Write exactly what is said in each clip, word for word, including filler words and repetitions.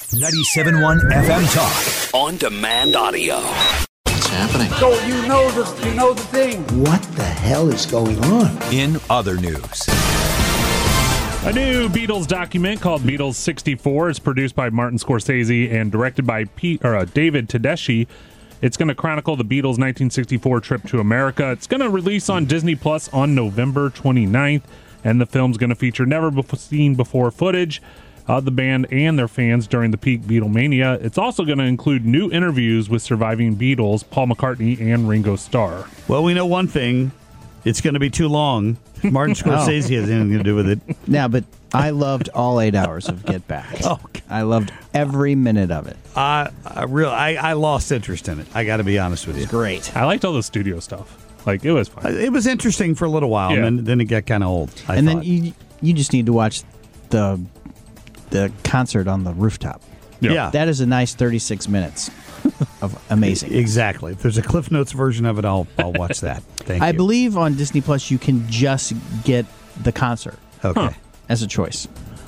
ninety-seven point one F M Talk. On demand audio. What's happening? So you know the you know the thing. What the hell is going on? In other news. A new Beatles document called Beatles sixty-four is produced by Martin Scorsese and directed by Pete, or, uh, David Tedeschi. It's going to chronicle the Beatles' nineteen sixty-four trip to America. It's going to release on Disney Plus on November twenty-ninth, and the film's going to feature never-seen-before footage of the band and their fans during the peak Beatlemania. It's also going to include new interviews with surviving Beatles, Paul McCartney and Ringo Starr. Well, we know one thing. It's going to be too long. Martin Scorsese has anything to do with it. Yeah, but I loved all eight hours of Get Back. Oh, I loved every minute of it. Uh, I, real, I, I lost interest in it. I got to be honest with you. It's great. I liked all the studio stuff. Like, it was fun. It was interesting for a little while, Yeah. and then, then it got kind of old. I and thought. then you you just need to watch the the concert on the rooftop. Yeah. yeah. That is a nice thirty-six minutes of amazing. Exactly. If there's a Cliff Notes version of it, I'll I'll watch that. Thank I you. believe on Disney Plus you can just get the concert Okay. Huh. as a choice.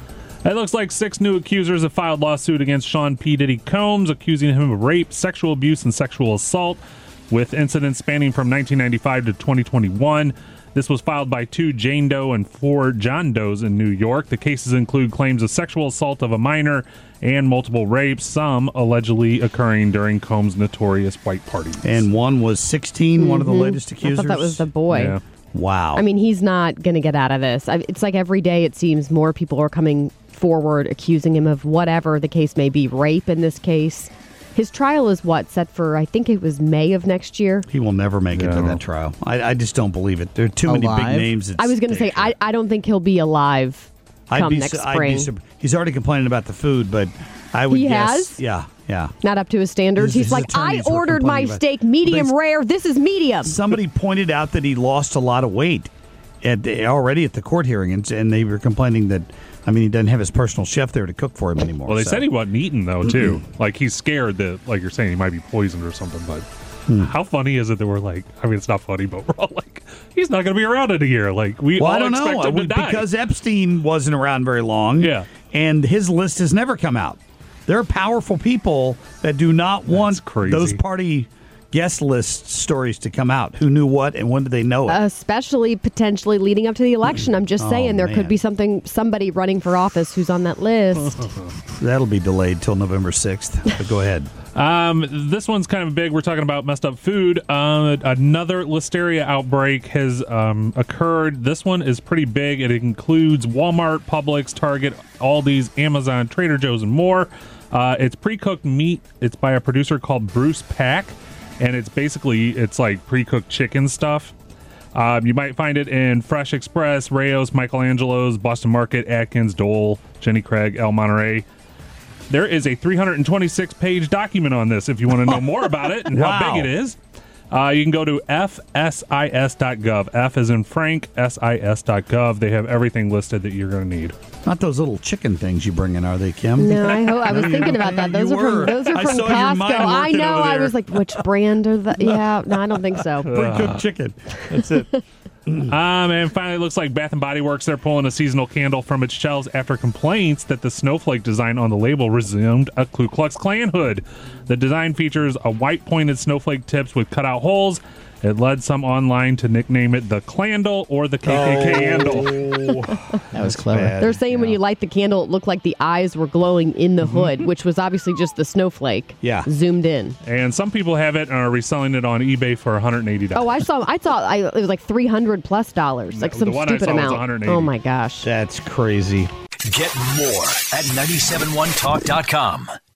It looks like six new accusers have filed lawsuit against Sean P. Diddy Combs, accusing him of rape, sexual abuse, and sexual assault, with incidents spanning from nineteen ninety-five to twenty twenty-one. This was filed by two Jane Doe and four John Does in New York. The cases include claims of sexual assault of a minor and multiple rapes, some allegedly occurring during Combs' notorious white parties. And one was sixteen, mm-hmm. one of the latest accusers. I thought that was the boy. Yeah. Wow. I mean, he's not going to get out of this. I, it's like every day it seems more people are coming forward accusing him of whatever the case may be, rape in this case. His trial is what, set for, I think it was May of next year? He will never make it to No. that trial. I, I just don't believe it. There are too many Alive? big names. at I was going to say, stake I, here. I don't think he'll be alive I'd come be next su- I'd spring. be su- he's already complaining about the food, but I would He guess. has? Yeah, yeah. Not up to his standards. His- He's his like, I attorneys were ordered my complaining about- steak medium They- rare. This is medium. Somebody pointed out that he lost a lot of weight at the, already at the court hearing, and, and they were complaining that, I mean, he doesn't have his personal chef there to cook for him anymore. Well, they so. said he wasn't eating, though, too. Like, he's scared that, like you're saying, he might be poisoned or something. But Hmm. how funny is it that we're like, I mean, it's not funny, but we're all like, he's not going to be around in a year. Like, we Well, all I don't expect know. him to I- die. Because Epstein wasn't around very long. Yeah. And his list has never come out. There are powerful people that do not want crazy. those party guest list stories to come out. Who knew what and when did they know it? Especially potentially leading up to the election. I'm just Oh, saying there man. could be something, somebody running for office who's on that list. That'll be delayed till November sixth. But go ahead. Um, this one's kind of big. We're talking about messed up food. Uh, another Listeria outbreak has um, occurred. This one is pretty big. It includes Walmart, Publix, Target, Aldi's, Amazon, Trader Joe's, and more. Uh, it's pre-cooked meat. It's by a producer called Bruce Pack, and it's basically, it's like pre-cooked chicken stuff. Um, you might find it in Fresh Express, Rayo's, Michelangelo's, Boston Market, Atkins, Dole, Jenny Craig, El Monterey. There is a three hundred twenty-six page document on this if you want to know more about it and Wow. how big it is. Uh, you can go to F S I S dot gov. F as in Frank, S I S dot gov. They have everything listed that you're going to need. Not those little chicken things you bring in, are they, Kim? No, I hope I was No, you thinking don't- about that. you Those are were. from those are I from saw your Costco. mind I working know. over I there. was like, which brand are the? Yeah, no, I don't think so. Pre-cooked chicken. That's it. Um, and finally, it looks like Bath and Body Works, they're pulling a seasonal candle from its shelves after complaints that the snowflake design on the label resumed a Ku Klux Klan hood. The design features a white pointed snowflake tips with cutout holes. It led some online to nickname it the Clandle or the K K K handle. That was clever. bad. They're saying when you light the candle, it looked like the eyes were glowing in the hood, which was obviously just the snowflake. Yeah. Zoomed in. And some people have it and are reselling it on eBay for one hundred eighty dollars. Oh, I saw. I thought I, it was like three hundred plus dollars, like No, some the one I stupid saw was amount. one hundred eighty. Oh my gosh. That's crazy. Get more at nine seven one talk dot com.